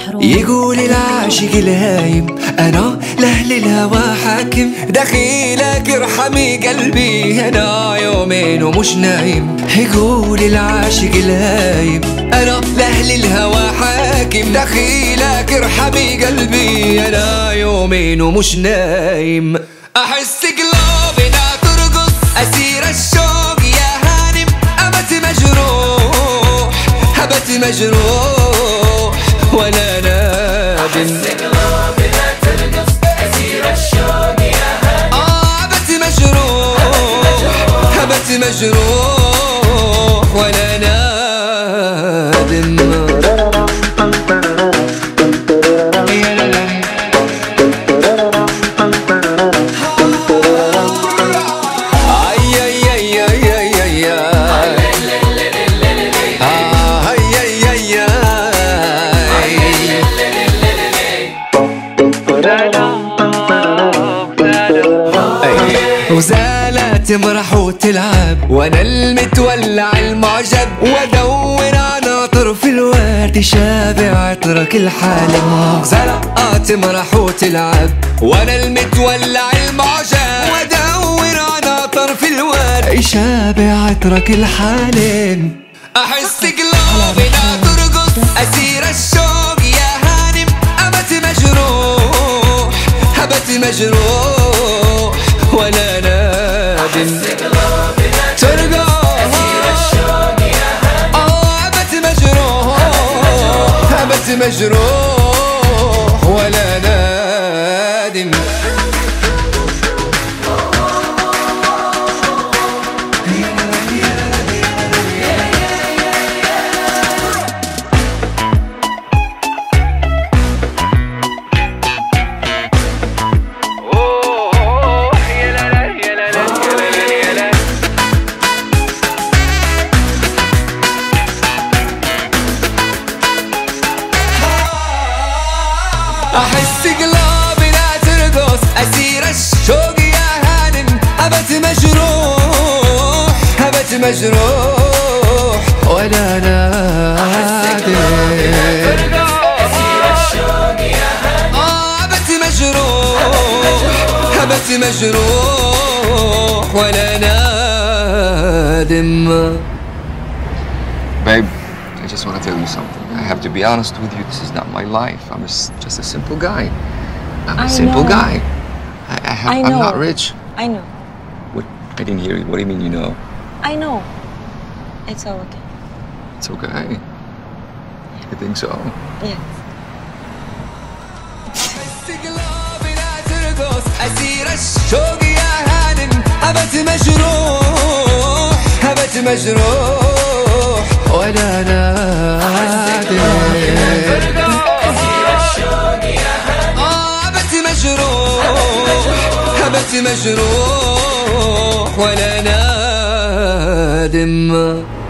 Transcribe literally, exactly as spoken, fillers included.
محروم. يقول العاشق الهايم أنا لأهل الهوى حاكم، دخيلك ارحمي قلبي أنا يومين ومش نايم. يقول العاشق الهايم أنا لأهل الهوى حاكم، دخيلك ارحمي قلبي أنا يومين ومش نايم. أحس قلوبنا ترقص أسير الشوق يا هانم، أبت مجروح هبت مجروح ولا نادم. أحس قلوبنا ترقص أسير الشوق يا هانم، آه أبت مجروح هبت مجروح ولا نادم. وزالة تمرح وتلعب وانا المتولع المعجب، وادور على طرف الورد شابع عطرك الحالم. وزالة تمرح وتلعب وانا المتولع المعجب، وادور على طرف الورد شابع عطرك الحالم. احس قلوبنا ترقص اسير الشوق يا هانم، ابت مجروح هبت مجروح ولا نادم. ترقص أسير الشوق يا هانم، آه أبت مجروح هبت مجروح ولا نادم. أحس قلوبنا ترقص أسير الشوق يا هانم، أبت مجروح هبت مجروح ولا نادم. أسير الشوق يا هانم، آه أبت مجروح هبت مجروح ولا نادم. Babe, I just want to tell you something. I have to be honest with you. This is not my life. I'm a s just a simple guy. I'm a I simple know. guy. I, I have, I I'm know. not rich. I know. What? I didn't hear you. What do you mean you know? I know. It's all okay. It's okay. You think so? Yes. أحس قلوبنا ترقص أسير الشوق يا هانم، أبت مجروح هبت مجروح ولا نادم. أسير الشوق يا هانم، آه أبت مجروح هبت مجروح ولا نادم.